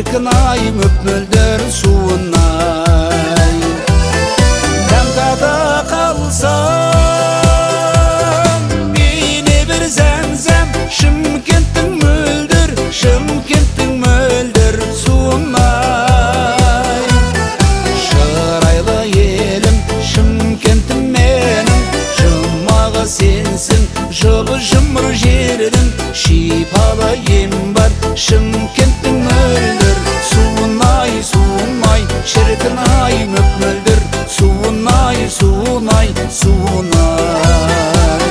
шіркін-ай, мөп-мөлдір суын-ай. Дәм тата қалсам, бейне бір зәм-зәм, Шымкенттің мөлдір, Шымкенттің мөлдір суын-ай. Шырайлы елім, Шымкентім менің, жұмағы сенсің, жылы-жұмыр жердің, шипалы ем бар, Шымкенттің мөлдір суын-ай, суын-ай, шіркін-ай, мөп-мөлдір суын-ай, суын-ай, суын-ай.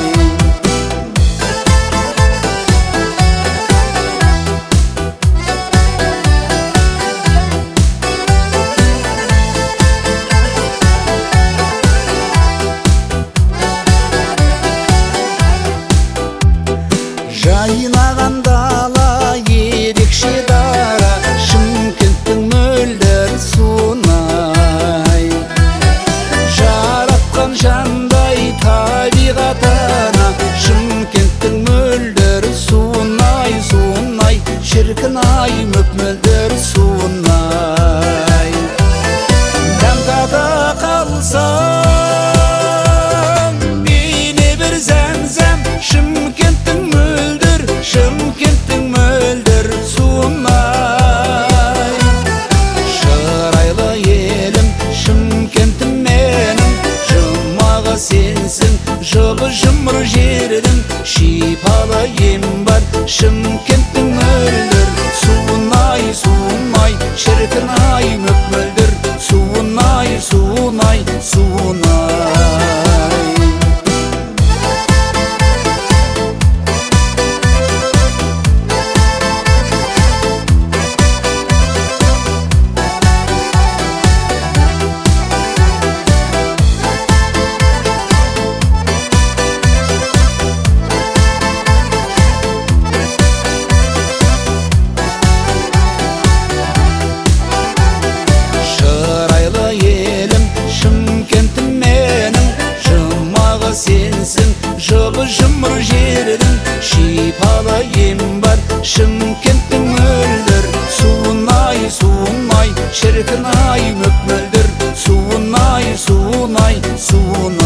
Жайнаған дала ерекше дара, Шымкенттің мөлдір суын-ай. Жаратқан жандай табиғатына, Шымкенттің мөлдір суын-ай, суын-ай, шіркін-ай, мөп-мөлдір суын-ай. Дәм тата қалсам, бейне бір зәм-зәм, Шымкенттің мөлдір, Шымкенттің мөлдір суын-ай. Шырайлы елім, Шымкентім менің, жұмағы сенсің, жылы-жұмыр жердің, шипалы ем бар, Шымкенттің мөлдір суын-ай, суын-ай, шіркін-ай, мөп-мөлдір суын-ай, суын-ай, суын-ай. Шырайлы елім, Шымкентім менің, жұмағы сенсің, жылы-жұмыр жердің, шипалы ем бар, Шымкенттің мөлдір суын-ай, суын-ай, шіркін-ай, мөп-мөлдір суын-ай, суын-ай, суын-ай.